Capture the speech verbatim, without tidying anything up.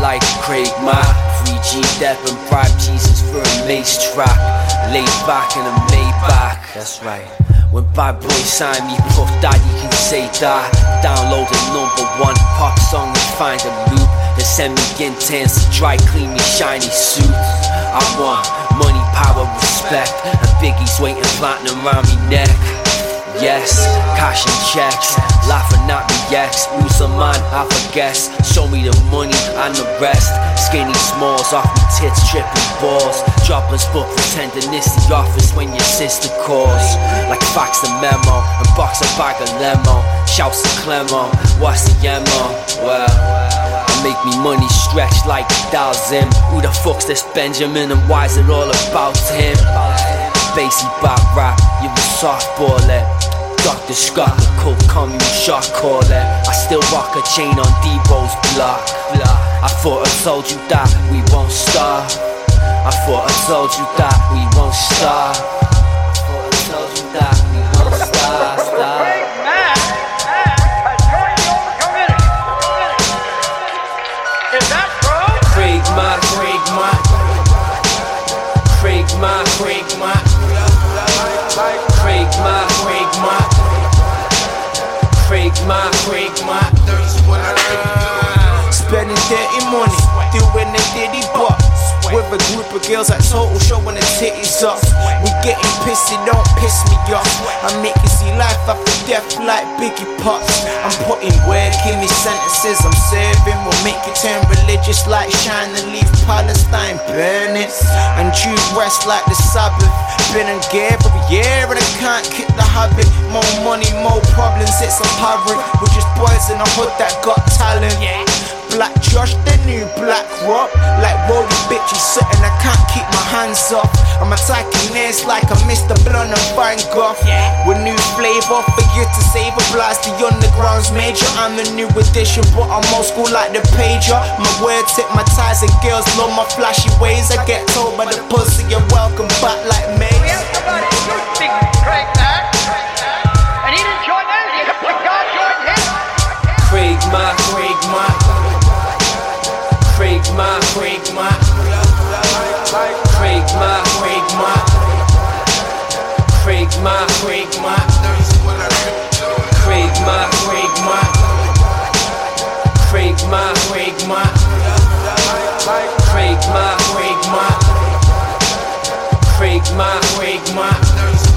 like Craig Mack. Free G Depp and bribe Jesus for a mace track. Laid back in a Maybach. That's right. When Bad Boy signed me, Puff Daddy can say that. Download a number one pop song and find a loop. They send me intense to dry clean me shiny suits. I want money, power, respect, and Biggie's waiting platinum round me neck. Yes, cash and checks, laughing at me ex. Who's a man, half a guess. Show me the money and the rest. Skinny smalls off me tits, tripping balls. Dropping spot for tenderness the office when your sister calls. Like fax the memo and box a bag of lemo. Shouts to Clemo, what's the M O? Well, I make me money stretch like Dalzim. Who the fuck's this Benjamin and why's it all about him? Bassy back rap, you a softballer. Doctor Scott, the cold commune shot caller. I still rock a chain on Debo's block. I thought I told you that we won't stop. I thought I told you that we won't stop. I thought I told you that we won't stop. Stop. Craig Mack has joined the open committee. Is that true? Craig Mack, Craig Mack, Craig Mack, Craig Mack, Craig Mack, Craig Mack, Craig Mack, Craig Mack. Spending dirty money, doing the diddy but with a group of girls at Total showing the titties up. We getting pissy, don't piss me off. I make you see life after death like Biggie Pots. I'm putting work in these sentences I'm serving. Will make you turn religious like Shine and leave Palestine burning. And choose rest like the Sabbath. Been in gear every year and I can't kick the habit. More money, more problems, it's apparent. We're just boys in the hood that got talent. Black Josh, the new Black Rock. Like rolling bitches sitting, I can't keep my hands off. I'm attacking this like I'm Mister Blunt and Van Gogh. With new flavor for you to save a blast. The underground's major, I'm the new edition, but I'm old school like the pager. My words hit my ties and girls love my flashy ways. I get told by the pussy you're welcome back like me. We have somebody who speaks Craig Mack, and he didn't join us. But God joined him. Craig Mack, Craig Mack, Craig Mack, Craig Mack, Craig Mack, Craig Mack, Craig Mack, Craig Mack, Craig Mack, Craig Mack, Craig Mack, Craig Mack, Craig Mack, Craig Mack, Craig Mack, Craig Mack.